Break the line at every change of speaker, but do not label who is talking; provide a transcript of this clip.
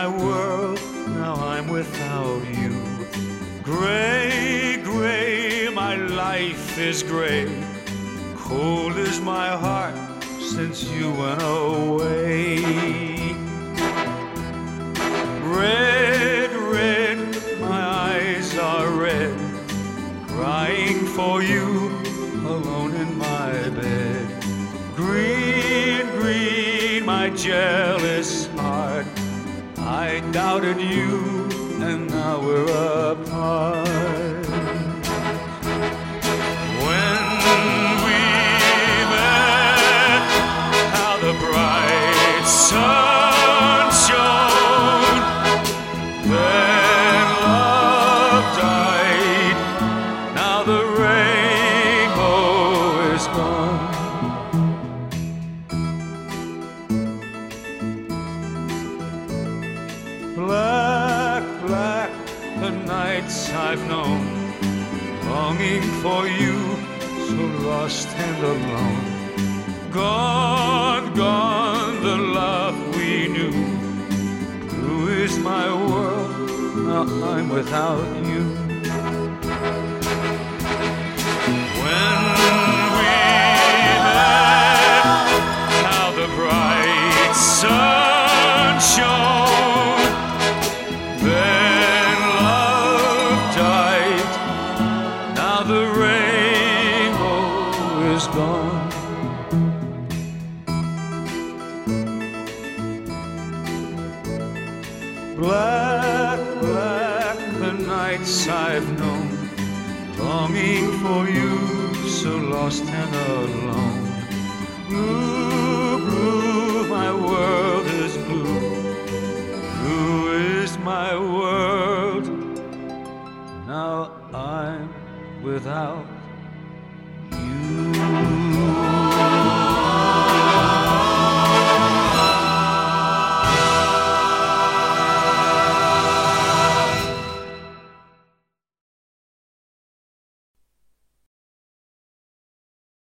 my world, now I'm without you. Gray, gray, my life is gray. Cold is my heart since you went away. Red, red, my eyes are red, crying for you alone in my bed. Green, green, my jealous heart, I doubted you and now we're apart. When we met, how the bright sun shone, then love died, now the rainbow is gone. Black, black, the nights I've known, longing for you, so lost and alone. Gone, gone, the love we knew. Blue is my world, now I'm without you. When we met, how the bright sun shone, then love died, now the rainbow is gone. Black, black, the nights I've known, longing for you, so lost and alone. Blue, blue, my world is blue. Blue is my world, now I'm without